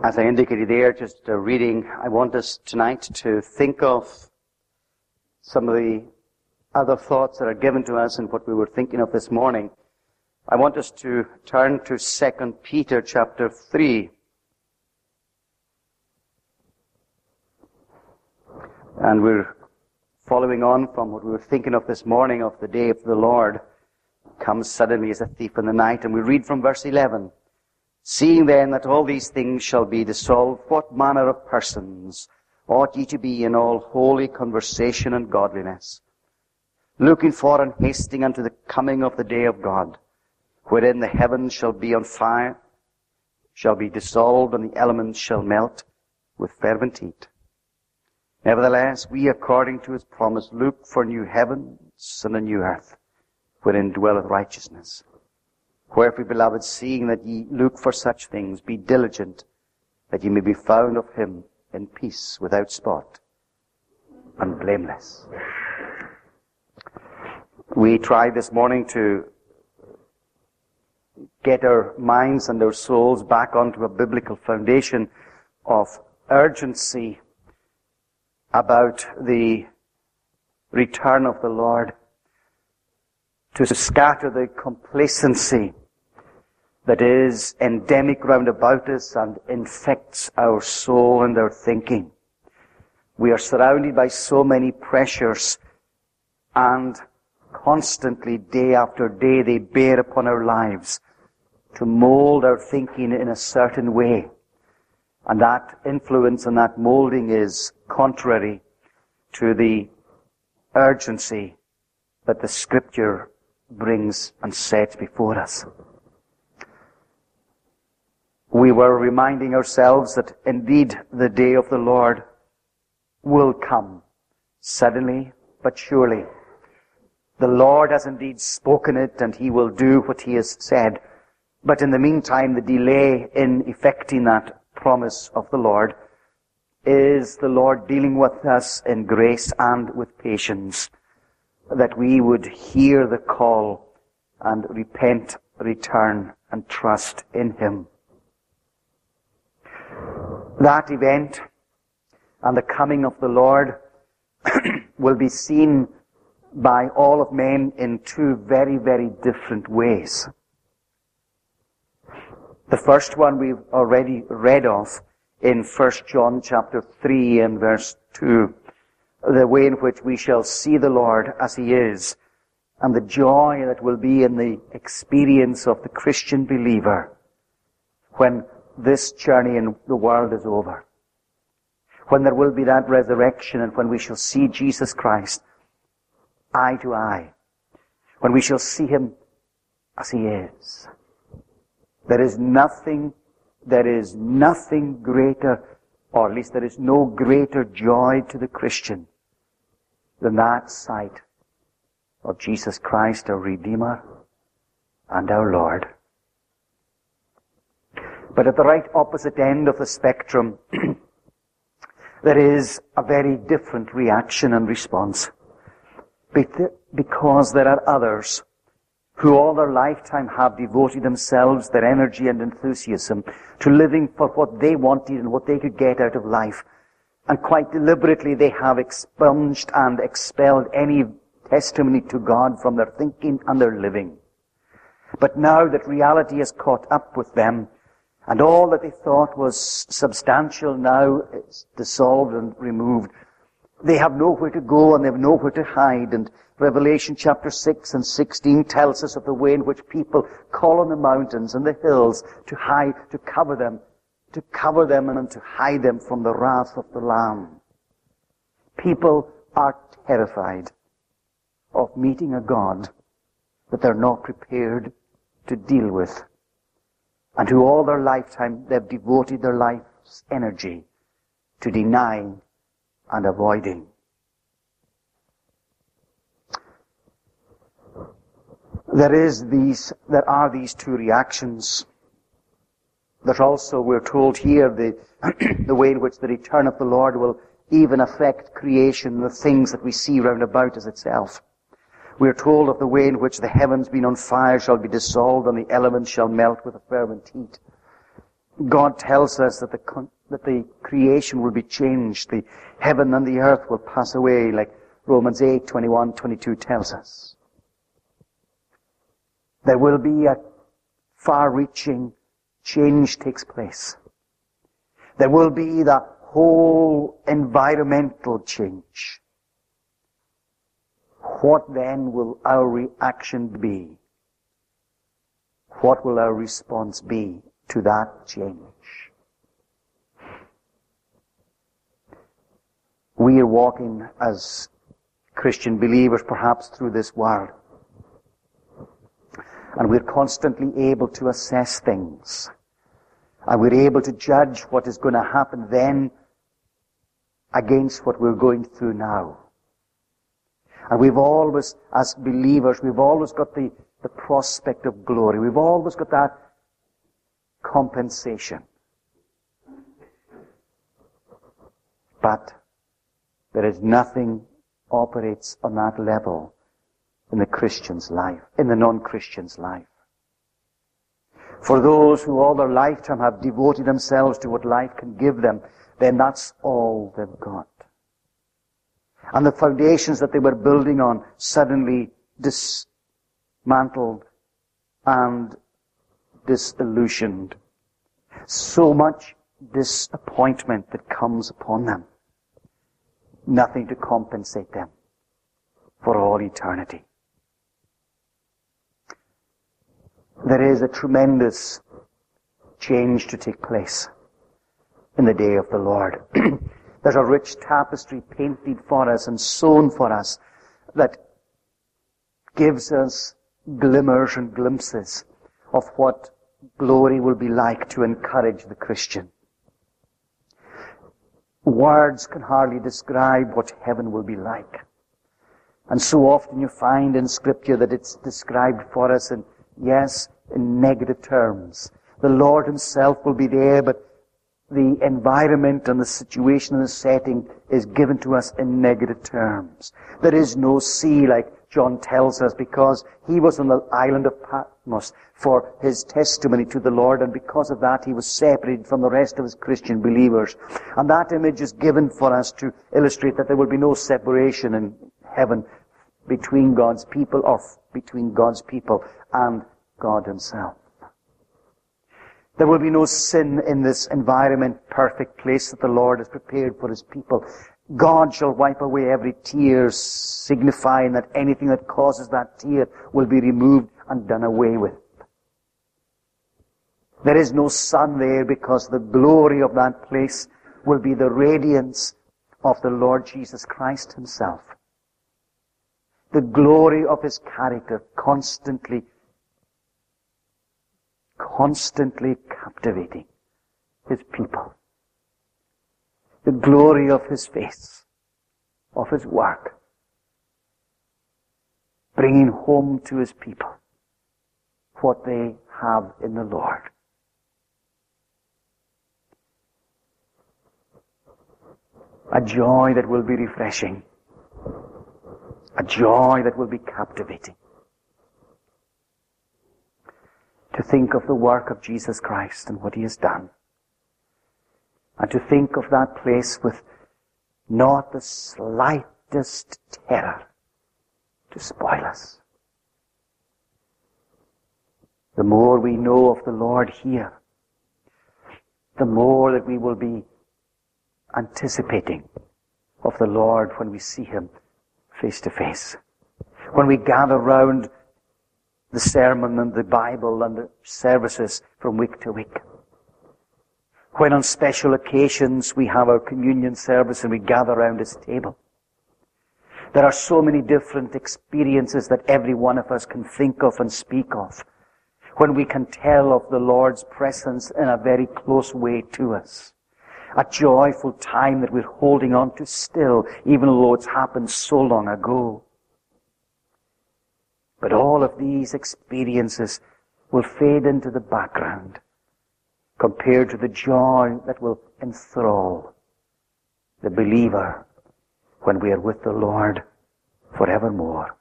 As I indicated there, just reading, I want us tonight to think of some of the other thoughts that are given to us and what we were thinking of this morning. I want us to turn to 2 Peter chapter 3. And we're following on from what we were thinking of this morning, of the day of the Lord comes suddenly as a thief in the night. And we read from verse 11. Seeing then that all these things shall be dissolved, what manner of persons ought ye to be in all holy conversation and godliness, looking for and hasting unto the coming of the day of God, wherein the heavens shall be on fire, shall be dissolved, and the elements shall melt with fervent heat. Nevertheless, we, according to his promise, look for new heavens and a new earth, wherein dwelleth righteousness. Wherefore, beloved, seeing that ye look for such things, be diligent, that ye may be found of him in peace, without spot, and blameless. We tried this morning to get our minds and our souls back onto a biblical foundation of urgency about the return of the Lord, to scatter the complacency that is endemic round about us and infects our soul and our thinking. We are surrounded by so many pressures, and constantly, day after day, they bear upon our lives to mold our thinking in a certain way. And that influence and that molding is contrary to the urgency that the Scripture brings and sets before us. We were reminding ourselves that indeed the day of the Lord will come, suddenly but surely. The Lord has indeed spoken it, and he will do what he has said. But in the meantime, the delay in effecting that promise of the Lord is the Lord dealing with us in grace and with patience, that we would hear the call and repent, return, and trust in him. That event and the coming of the Lord will be seen by all of men in two very, very different ways. The first one we've already read of in 1 John chapter 3 and verse 2. The way in which we shall see the Lord as he is, and the joy that will be in the experience of the Christian believer when this journey in the world is over. When there will be that resurrection, and when we shall see Jesus Christ eye to eye. When we shall see him as he is. There is nothing greater, or at least there is no greater joy to the Christian than that sight of Jesus Christ, our Redeemer and our Lord. But at the right opposite end of the spectrum, there is a very different reaction and response. Because there are others who all their lifetime have devoted themselves, their energy and enthusiasm, to living for what they wanted and what they could get out of life. And quite deliberately they have expunged and expelled any testimony to God from their thinking and their living. But now that reality has caught up with them, and all that they thought was substantial now is dissolved and removed, they have nowhere to go and they have nowhere to hide. And Revelation chapter 6 and 16 tells us of the way in which people call on the mountains and the hills to hide, to cover them and to hide them from the wrath of the Lamb. People are terrified of meeting a God that they're not prepared to deal with, and who all their lifetime they've devoted their life's energy to denying and avoiding. There are these two reactions. There's also, we're told here, the way in which the return of the Lord will even affect creation, the things that we see round about us itself. We are told of the way in which the heavens being on fire shall be dissolved, and the elements shall melt with a fervent heat. God tells us that the creation will be changed. The heaven and the earth will pass away, like Romans 8, 21, 22 tells us. There will be a far-reaching change takes place. There will be the whole environmental change. What then will our reaction be? What will our response be to that change? We are walking as Christian believers perhaps through this world. And we're constantly able to assess things. And we're able to judge what is going to happen then against what we're going through now. And we've always, as believers, we've always got the prospect of glory. We've always got that compensation. But there is nothing operates on that level in the Christian's life, in the non-Christian's life. For those who all their lifetime have devoted themselves to what life can give them, then that's all they've got. And the foundations that they were building on suddenly dismantled and disillusioned. So much disappointment that comes upon them. Nothing to compensate them for all eternity. There is a tremendous change to take place in the day of the Lord. There's a rich tapestry painted for us and sewn for us that gives us glimmers and glimpses of what glory will be like to encourage the Christian. Words can hardly describe what heaven will be like. And so often you find in Scripture that it's described for us in negative terms. The Lord Himself will be there, but the environment and the situation and the setting is given to us in negative terms. There is no sea, like John tells us, because he was on the island of Patmos for his testimony to the Lord, and because of that he was separated from the rest of his Christian believers. And that image is given for us to illustrate that there will be no separation in heaven between God's people or between God's people and God Himself. There will be no sin in this environment, perfect place that the Lord has prepared for His people. God shall wipe away every tear, signifying that anything that causes that tear will be removed and done away with. There is no sun there because the glory of that place will be the radiance of the Lord Jesus Christ Himself. The glory of His character constantly captivating His people. The glory of His face, of His work, bringing home to His people what they have in the Lord. A joy that will be refreshing. A joy that will be captivating. To think of the work of Jesus Christ and what He has done. And to think of that place with not the slightest terror to spoil us. The more we know of the Lord here, the more that we will be anticipating of the Lord when we see Him face to face. When we gather round the sermon and the Bible and the services from week to week. When on special occasions we have our communion service and we gather around His table. There are so many different experiences that every one of us can think of and speak of when we can tell of the Lord's presence in a very close way to us. A joyful time that we're holding on to still, even though it's happened so long ago. But all of these experiences will fade into the background compared to the joy that will enthrall the believer when we are with the Lord forevermore.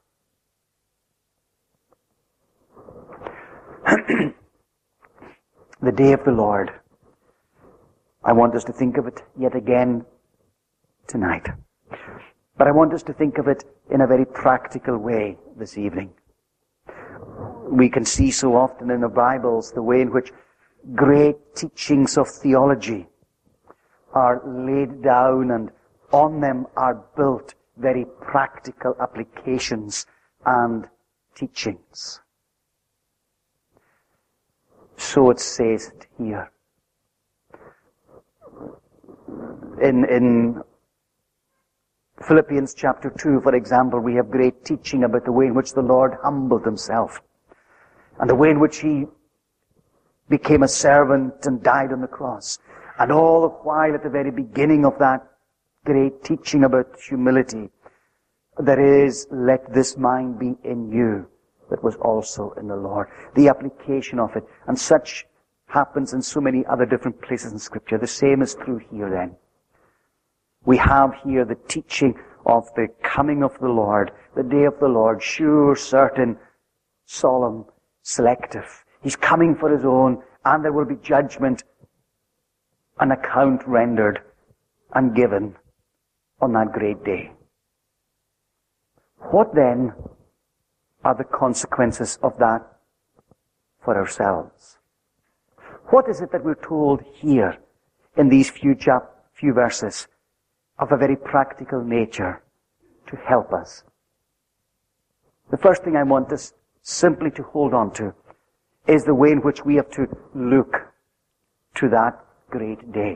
The day of the Lord I want us to think of it yet again tonight. But I want us to think of it in a very practical way this evening. We can see so often in the Bibles the way in which great teachings of theology are laid down, and on them are built very practical applications and teachings. So it says it here. In Philippians chapter 2, for example, we have great teaching about the way in which the Lord humbled himself, and the way in which he became a servant and died on the cross. And all the while, at the very beginning of that great teaching about humility, there is, let this mind be in you that was also in the Lord. The application of it. And such happens in so many other different places in Scripture. The same is true here then. We have here the teaching of the coming of the Lord, the day of the Lord, sure, certain, solemn, selective. He's coming for his own, and there will be judgment, an account rendered and given on that great day. What then are the consequences of that for ourselves? What is it that we're told here in these few verses of a very practical nature to help us? The first thing I want us simply to hold on to is the way in which we have to look to that great day.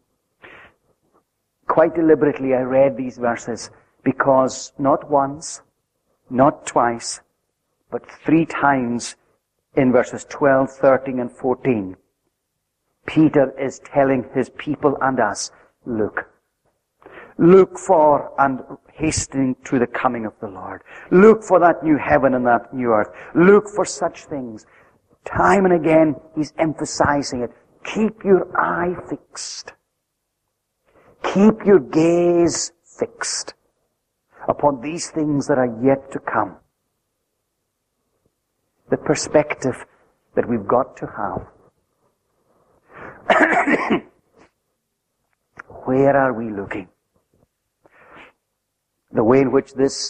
Quite deliberately I read these verses because not once, not twice, but 3 times in verses 12, 13 and 14, Peter is telling his people and us, look for and hastening to the coming of the Lord. Look for that new heaven and that new earth. Look for such things. Time and again, he's emphasizing it. Keep your eye fixed. Keep your gaze fixed upon these things that are yet to come. The perspective that we've got to have. Where are we looking? The way in which this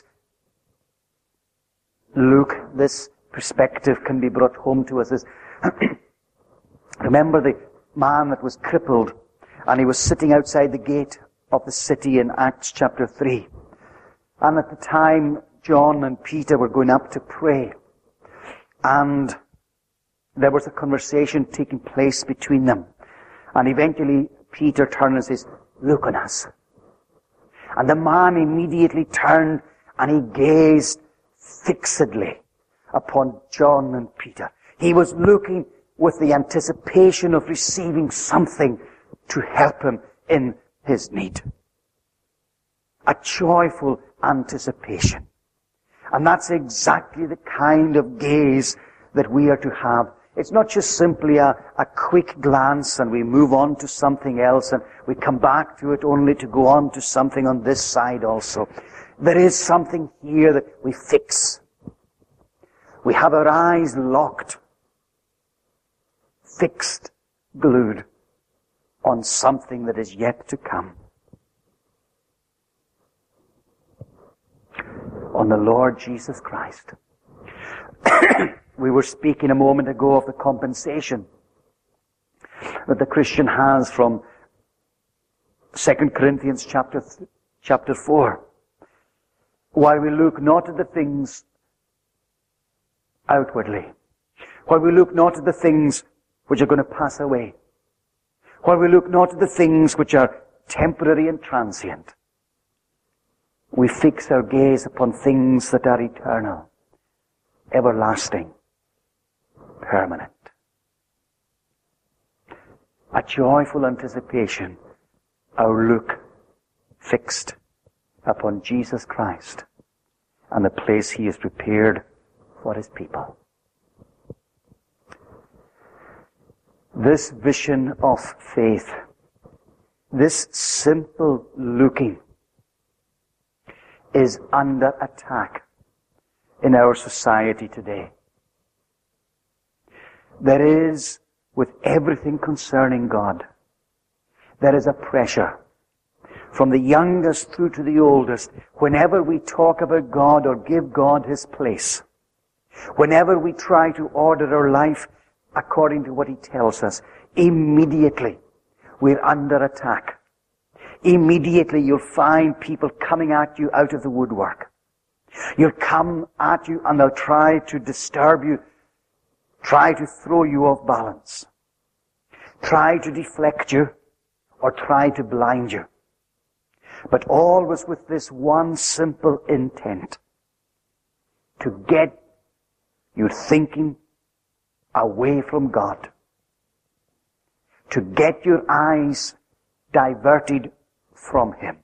perspective can be brought home to us is, remember the man that was crippled, and he was sitting outside the gate of the city in Acts chapter 3. And at the time, John and Peter were going up to pray. And there was a conversation taking place between them. And eventually, Peter turned and says, look on us. And the man immediately turned and he gazed fixedly upon John and Peter. He was looking with the anticipation of receiving something to help him in his need. A joyful anticipation. And that's exactly the kind of gaze that we are to have. It's not just simply a quick glance and we move on to something else and we come back to it only to go on to something on this side also. There is something here that we fix. We have our eyes locked, fixed, glued on something that is yet to come. On the Lord Jesus Christ. We were speaking a moment ago of the compensation that the Christian has from 2 Corinthians chapter 4. While we look not at the things outwardly, while we look not at the things which are going to pass away, while we look not at the things which are temporary and transient, we fix our gaze upon things that are eternal, everlasting, permanent. A joyful anticipation, our look fixed upon Jesus Christ and the place He has prepared for His people. This vision of faith, this simple looking, is under attack in our society today. There is, with everything concerning God, there is a pressure from the youngest through to the oldest. Whenever we talk about God or give God His place, whenever we try to order our life according to what He tells us, immediately we're under attack. Immediately you'll find people coming at you out of the woodwork. You'll come at you and they'll try to disturb you, try to throw you off balance, try to deflect you, or try to blind you. But always with this one simple intent: to get your thinking away from God, to get your eyes diverted from Him.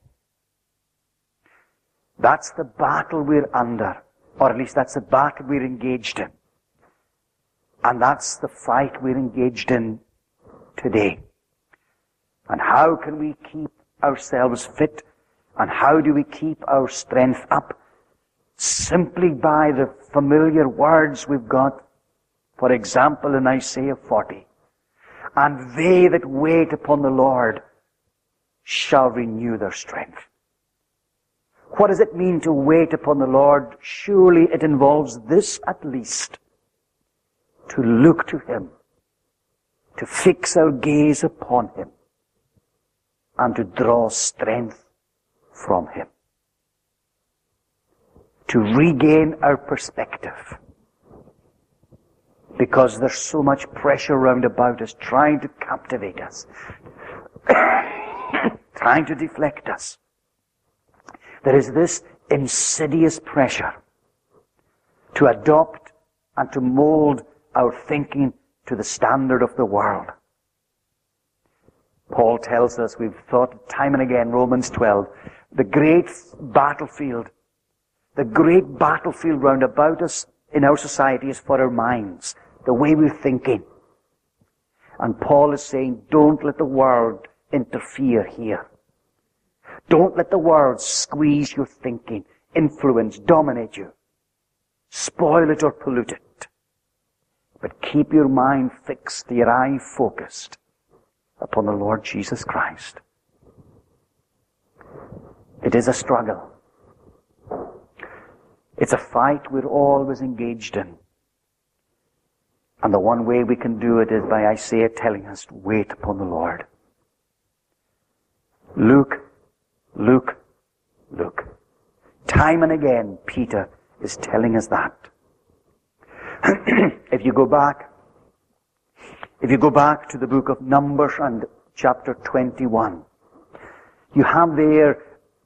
That's the battle we're under, or at least that's the battle we're engaged in. And that's the fight we're engaged in today. And how can we keep ourselves fit? And how do we keep our strength up? Simply by the familiar words we've got. For example, in Isaiah 40. And they that wait upon the Lord shall renew their strength. What does it mean to wait upon the Lord? Surely it involves this at least: to look to Him, to fix our gaze upon Him, and to draw strength from Him. To regain our perspective. Because there's so much pressure round about us trying to captivate us, trying to deflect us. There is this insidious pressure to adopt and to mold our thinking to the standard of the world. Paul tells us, we've thought time and again, Romans 12, the great battlefield round about us in our society is for our minds, the way we're thinking. And Paul is saying, don't let the world interfere here. Don't let the world squeeze your thinking, influence, dominate you, spoil it or pollute it. But keep your mind fixed, your eye focused upon the Lord Jesus Christ. It is a struggle. It's a fight we're always engaged in. And the one way we can do it is by Isaiah telling us to wait upon the Lord. Look, look, look. Time and again, Peter is telling us that. If you go back to the book of Numbers and chapter 21, you have there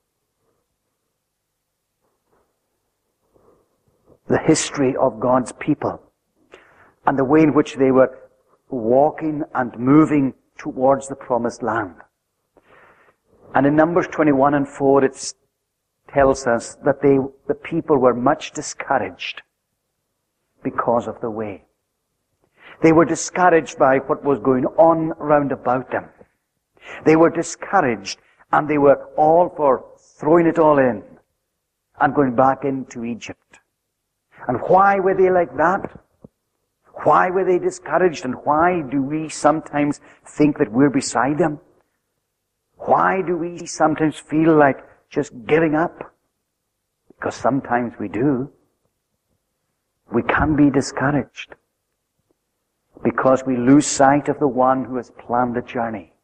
the history of God's people and the way in which they were walking and moving towards the promised land. And in Numbers 21 and 4, it tells us that the people were much discouraged because of the way. They were discouraged by what was going on round about them. They were discouraged, and they were all for throwing it all in and going back into Egypt. And why were they like that? Why were they discouraged? And why do we sometimes think that we're beside them? Why do we sometimes feel like just giving up? Because sometimes we do. We can be discouraged because we lose sight of the one who has planned the journey.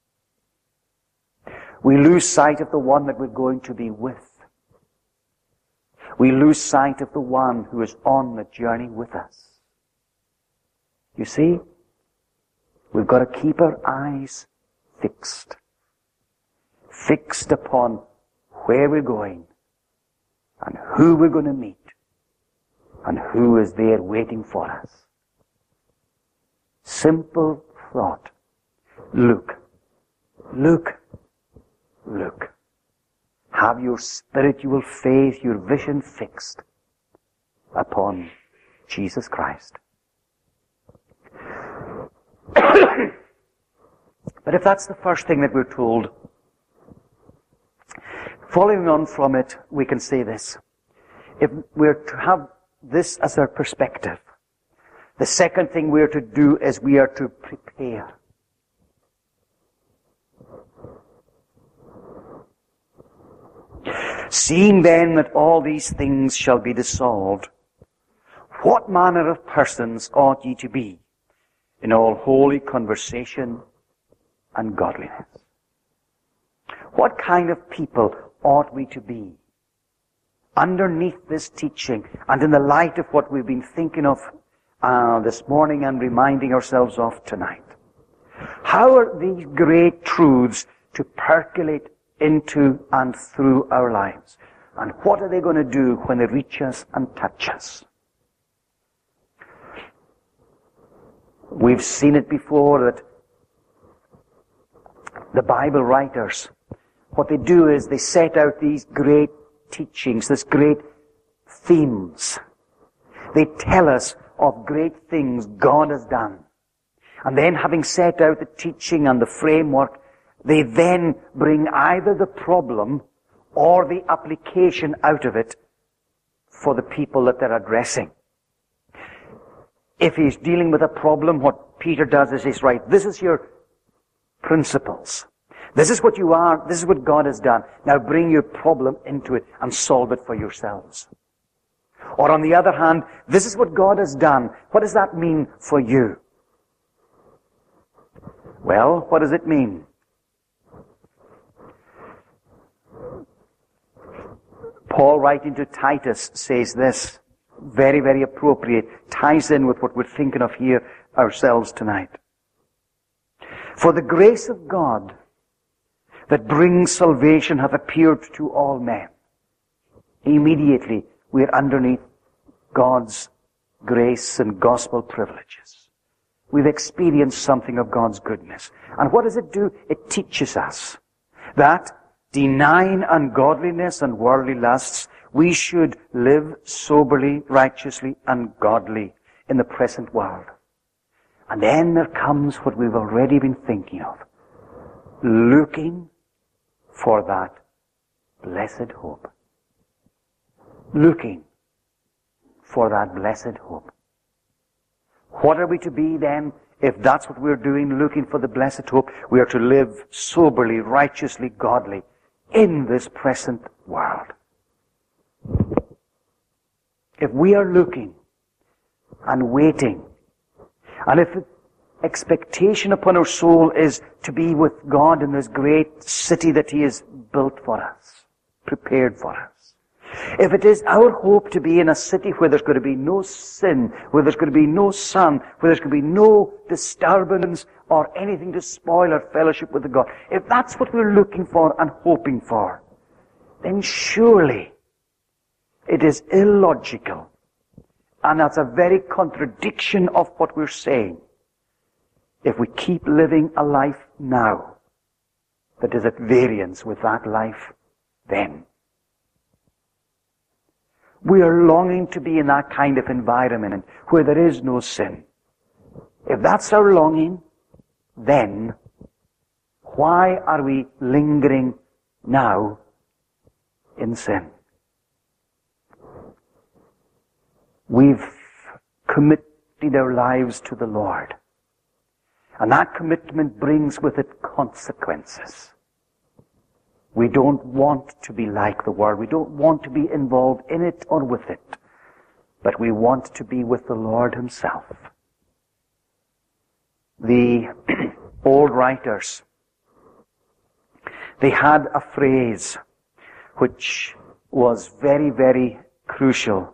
We lose sight of the one that we're going to be with. We lose sight of the one who is on the journey with us. You see, we've got to keep our eyes fixed. Fixed upon where we're going and who we're going to meet and who is there waiting for us. Simple thought. Look, look, look. Have your spiritual faith, your vision fixed upon Jesus Christ. But if that's the first thing that we're told, following on from it, we can say this. If we're to have this as our perspective, the second thing we're to do is we are to prepare. Seeing then that all these things shall be dissolved, what manner of persons ought ye to be in all holy conversation and godliness? What kind of people ought we to be underneath this teaching and in the light of what we've been thinking of this morning and reminding ourselves of tonight? How are these great truths to percolate into and through our lives? And what are they going to do when they reach us and touch us? We've seen it before that the Bible writers, what they do is they set out these great teachings, these great themes. They tell us of great things God has done. And then having set out the teaching and the framework, they then bring either the problem or the application out of it for the people that they're addressing. If he's dealing with a problem, what Peter does is he's right, this is your principles. This is what you are. This is what God has done. Now bring your problem into it and solve it for yourselves. Or on the other hand, this is what God has done. What does that mean for you? Well, what does it mean? Paul, writing to Titus, says this, very, very appropriate, ties in with what we're thinking of here ourselves tonight. For the grace of God that brings salvation hath appeared to all men. Immediately, we're underneath God's grace and gospel privileges. We've experienced something of God's goodness. And what does it do? It teaches us that, denying ungodliness and worldly lusts, we should live soberly, righteously, and godly in the present world. And then there comes what we've already been thinking of. Looking for that blessed hope. Looking for that blessed hope. What are we to be then? If that's what we're doing, looking for the blessed hope, we are to live soberly, righteously, godly in this present world. If we are looking and waiting, and if expectation upon our soul is to be with God in this great city that He has built for us, prepared for us, if it is our hope to be in a city where there's going to be no sin, where there's going to be no sun, where there's going to be no disturbance or anything to spoil our fellowship with the God, if that's what we're looking for and hoping for, then surely it is illogical. And that's a very contradiction of what we're saying. If we keep living a life now that is at variance with that life then. We are longing to be in that kind of environment where there is no sin. If that's our longing, then why are we lingering now in sin? We've committed our lives to the Lord. And that commitment brings with it consequences. We don't want to be like the world. We don't want to be involved in it or with it. But we want to be with the Lord Himself. The old writers, they had a phrase which was very, very crucial.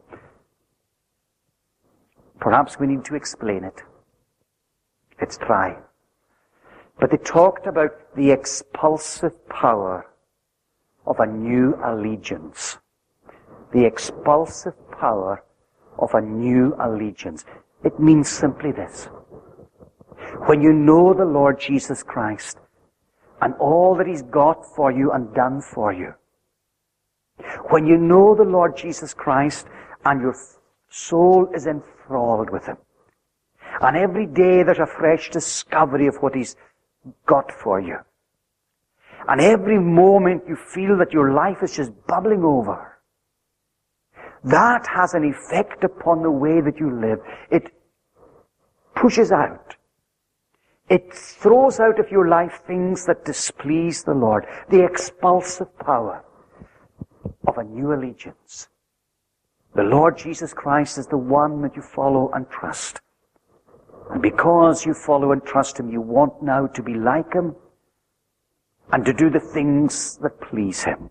Perhaps we need to explain it. Let's try. But they talked about the expulsive power of a new allegiance. The expulsive power of a new allegiance. It means simply this. When you know the Lord Jesus Christ and all that He's got for you and done for you, when you know the Lord Jesus Christ and your soul is enthralled with Him, and every day there's a fresh discovery of what He's got for you, and every moment you feel that your life is just bubbling over, that has an effect upon the way that you live. It pushes out. It throws out of your life things that displease the Lord. The expulsive power. of a new allegiance. The Lord Jesus Christ is the one that you follow and trust. And because you follow and trust Him, you want now to be like Him and to do the things that please Him.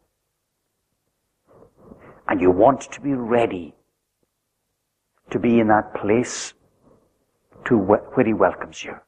And you want to be ready to be in that place where He welcomes you.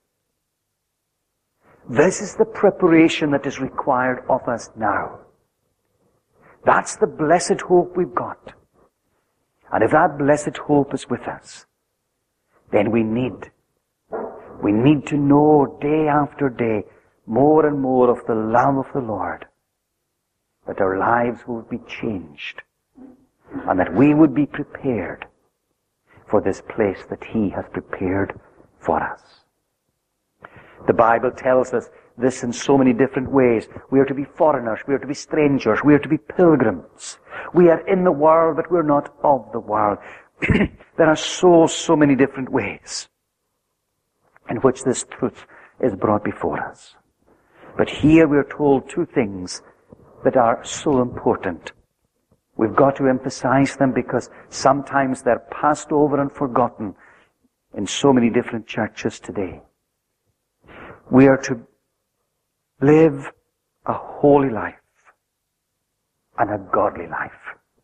This is the preparation that is required of us now. That's the blessed hope we've got. And if that blessed hope is with us, then we need to know day after day more and more of the love of the Lord, that our lives will be changed, and that we would be prepared for this place that He has prepared for us. The Bible tells us this in so many different ways. We are to be foreigners, we are to be strangers, we are to be pilgrims. We are in the world, but we're not of the world. There are so many different ways in which this truth is brought before us. But here we're told two things that are so important. We've got to emphasize them because sometimes they're passed over and forgotten in so many different churches today. We are to live a holy life and a godly life.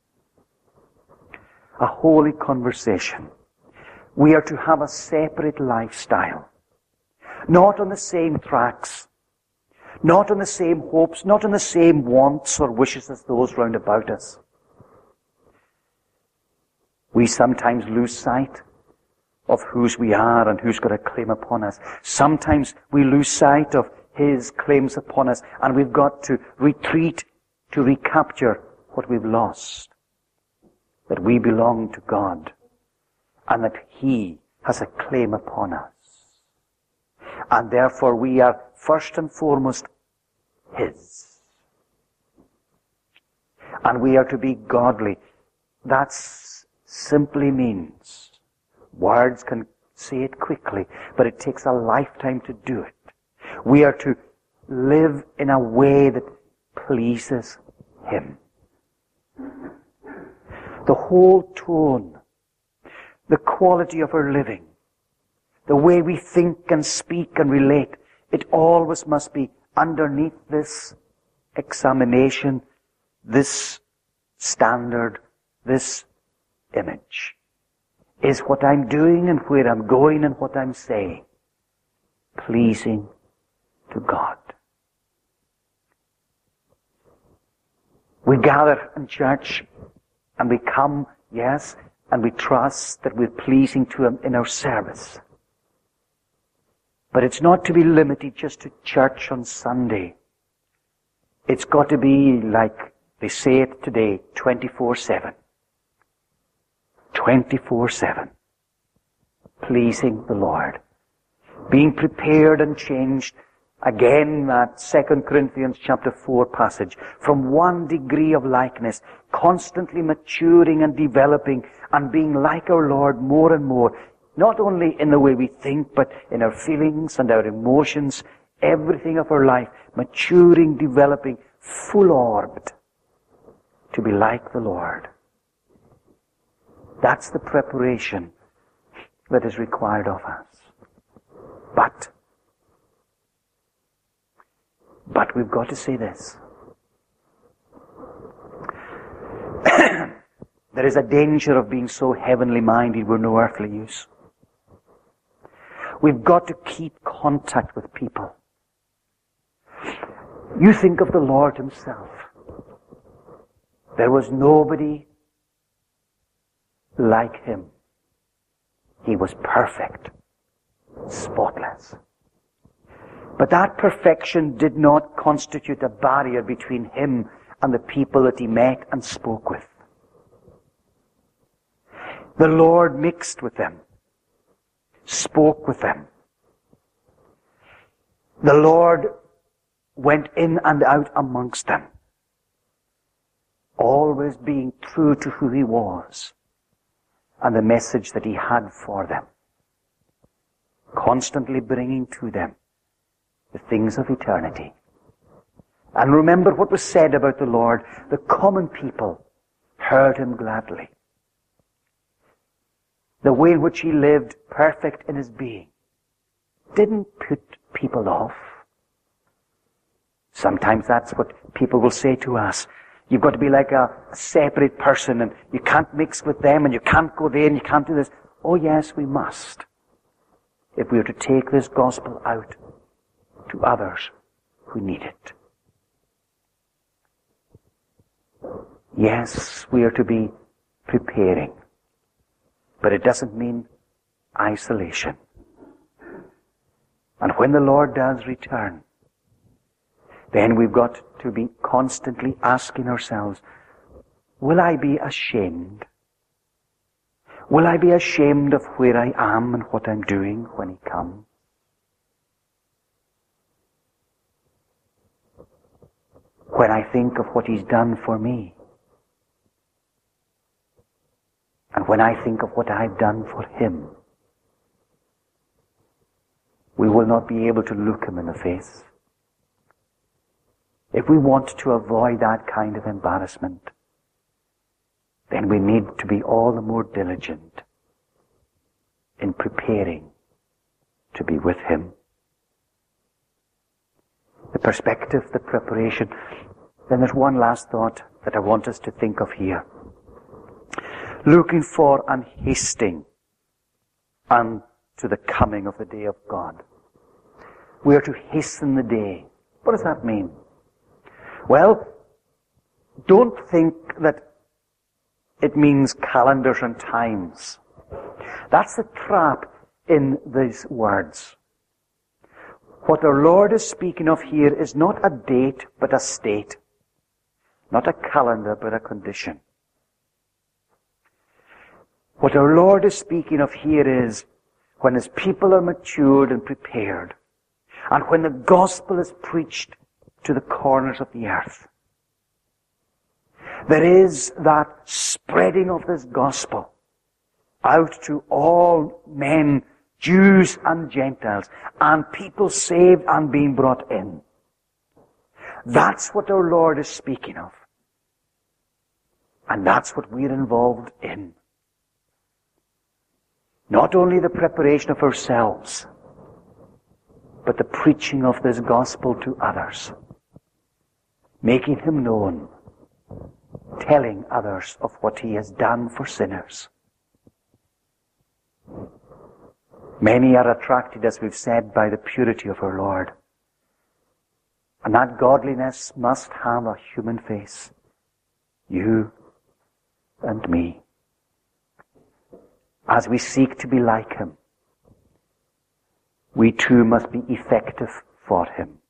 A holy conversation. We are to have a separate lifestyle. Not on the same tracks, not on the same hopes, not on the same wants or wishes as those round about us. We sometimes lose sight of whose we are and who's got a claim upon us. Sometimes we lose sight of His claims upon us, and we've got to retreat to recapture what we've lost. That we belong to God, and that He has a claim upon us. And therefore we are first and foremost His. And we are to be godly. That simply means, words can say it quickly, but it takes a lifetime to do it. We are to live in a way that pleases Him. The whole tone, the quality of our living, the way we think and speak and relate, it always must be underneath this examination, this standard, this image. Is what I'm doing and where I'm going and what I'm saying pleasing to God? We gather in church and we come, yes, and we trust that we're pleasing to Him in our service. But it's not to be limited just to church on Sunday. It's got to be, like they say it today, 24/7. 24/7. Pleasing the Lord. Being prepared and changed. Again, that 2 Corinthians chapter 4 passage. From one degree of likeness, constantly maturing and developing and being like our Lord more and more. Not only in the way we think, but in our feelings and our emotions, everything of our life, maturing, developing, full-orbed to be like the Lord. That's the preparation that is required of us. But we've got to say this. There is a danger of being so heavenly minded we're no earthly use. We've got to keep contact with people. You think of the Lord Himself. There was nobody like Him. He was perfect, spotless. But that perfection did not constitute a barrier between Him and the people that He met and spoke with. The Lord mixed with them, spoke with them. The Lord went in and out amongst them, always being true to who He was and the message that He had for them, constantly bringing to them the things of eternity. And remember what was said about the Lord. The common people heard him gladly. The way in which he lived, perfect in his being, didn't put people off. Sometimes that's what people will say to us. You've got to be like a separate person, and you can't mix with them, and you can't go there, and you can't do this. Oh yes, we must, if we are to take this gospel out to others who need it. Yes, we are to be preparing, but it doesn't mean isolation. And when the Lord does return, then we've got to be constantly asking ourselves, will I be ashamed? Will I be ashamed of where I am and what I'm doing when he comes? When I think of what he's done for me, and when I think of what I've done for him, we will not be able to look him in the face. If we want to avoid that kind of embarrassment, then we need to be all the more diligent in preparing to be with him. The perspective, the preparation. Then there's one last thought that I want us to think of here. Looking for and hasting unto the coming of the day of God. We are to hasten the day. What does that mean? Well, don't think that it means calendars and times. That's the trap in these words. What our Lord is speaking of here is not a date, but a state. Not a calendar, but a condition. What our Lord is speaking of here is when his people are matured and prepared, and when the gospel is preached to the corners of the earth. There is that spreading of this gospel out to all men, Jews and Gentiles, and people saved and being brought in. That's what our Lord is speaking of. And that's what we're involved in. Not only the preparation of ourselves, but the preaching of this gospel to others. Making him known. Telling others of what he has done for sinners. Many are attracted, as we've said, by the purity of our Lord. And that godliness must have a human face. You and me. As we seek to be like him, we too must be effective for him.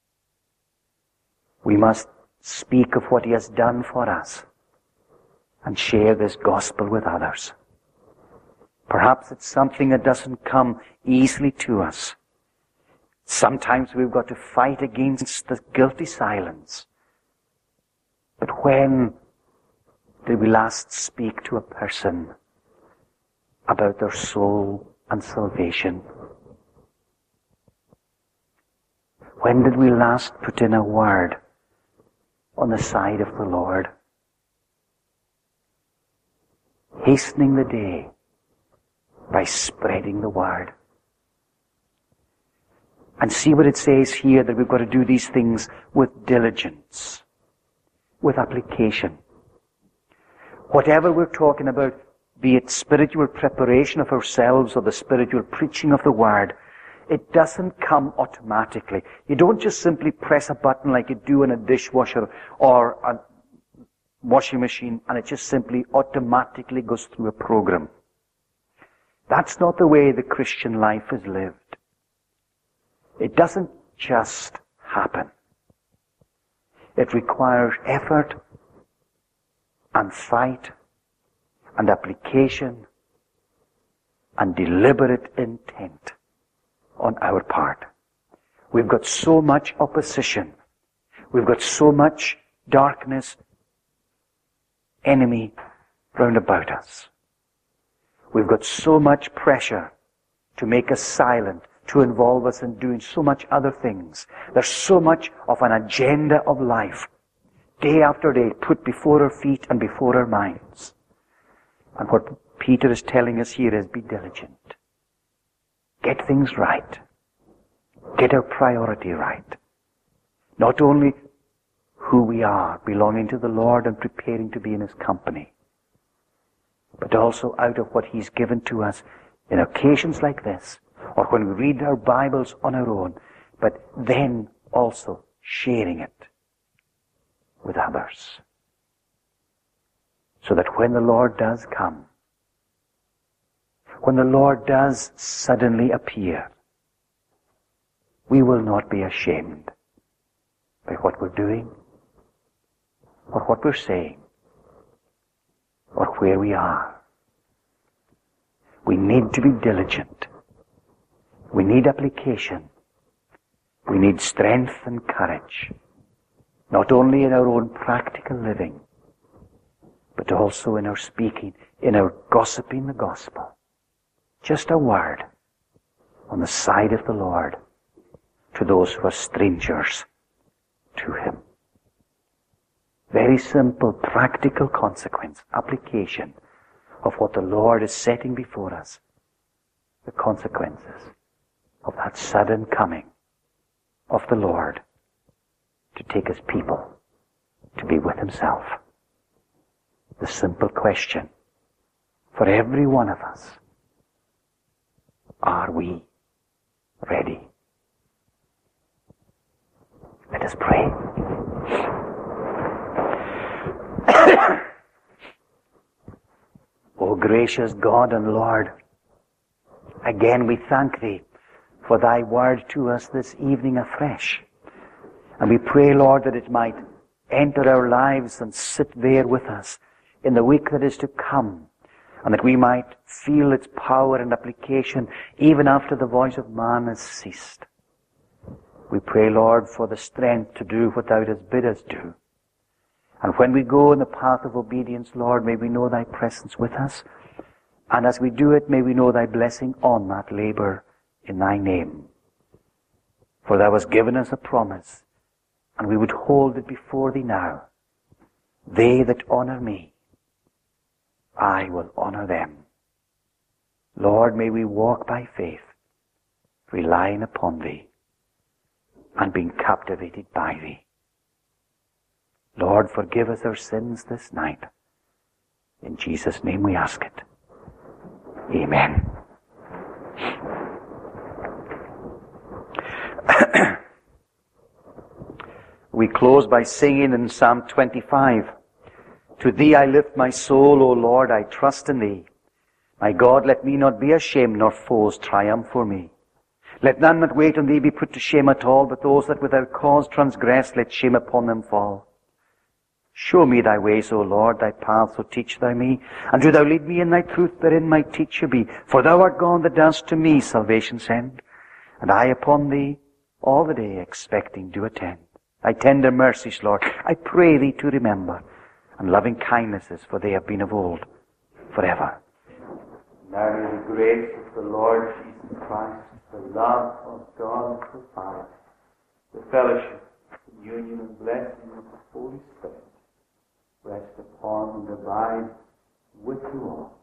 We must speak of what he has done for us and share this gospel with others. Perhaps it's something that doesn't come easily to us. Sometimes we've got to fight against the guilty silence. But when did we last speak to a person about their soul and salvation? When did we last put in a word on the side of the Lord? Hastening the day by spreading the word. And see what it says here, that we've got to do these things with diligence, with application. Whatever we're talking about, be it spiritual preparation of ourselves or the spiritual preaching of the word, it doesn't come automatically. You don't just simply press a button like you do in a dishwasher or a washing machine and it just simply automatically goes through a program. That's not the way the Christian life is lived. It doesn't just happen. It requires effort and fight and application and deliberate intent on our part. We've got so much opposition. We've got so much darkness, enemy round about us. We've got so much pressure to make us silent, to involve us in doing so much other things. There's so much of an agenda of life day after day, put before our feet and before our minds. And what Peter is telling us here is be diligent. Get things right. Get our priority right. Not only who we are, belonging to the Lord and preparing to be in His company, but also out of what He's given to us in occasions like this, or when we read our Bibles on our own, but then also sharing it with others. So that when the Lord does come, when the Lord does suddenly appear, we will not be ashamed by what we're doing, or what we're saying, or where we are. We need to be diligent. We need application. We need strength and courage, not only in our own practical living, but also in our speaking, in our gossiping the gospel. Just a word on the side of the Lord to those who are strangers to Him. Very simple, practical consequence, application of what the Lord is setting before us. The consequences of that sudden coming of the Lord to take His people to be with Himself. The simple question for every one of us: are we ready? Let us pray. O gracious God and Lord, again we thank Thee for Thy word to us this evening afresh. And we pray, Lord, that it might enter our lives and sit there with us in the week that is to come, and that we might feel its power and application even after the voice of man has ceased. We pray, Lord, for the strength to do what Thou dost bid us do. And when we go in the path of obedience, Lord, may we know Thy presence with us. And as we do it, may we know Thy blessing on that labor in Thy name. For Thou hast given us a promise, and we would hold it before Thee now. They that honor Me, I will honor them. Lord, may we walk by faith, relying upon Thee, and being captivated by Thee. Lord, forgive us our sins this night. In Jesus' name we ask it. Amen. We close by singing in Psalm 25. To Thee I lift my soul, O Lord, I trust in Thee. My God, let me not be ashamed, nor foes triumph for me. Let none that wait on Thee be put to shame at all, but those that without cause transgress, let shame upon them fall. Show me Thy ways, O Lord, Thy paths, so teach Thou me, and do Thou lead me in Thy truth, therein my teacher be. For Thou art God that dost to me salvation send, and I upon Thee all the day expecting do attend. Thy tender mercies, Lord, I pray Thee to remember, and loving kindnesses, for they have been of old, forever. Now may the grace of the Lord Jesus Christ, the love of God the Father, the fellowship, the union and blessing of the Holy Spirit, rest upon and abide with you all,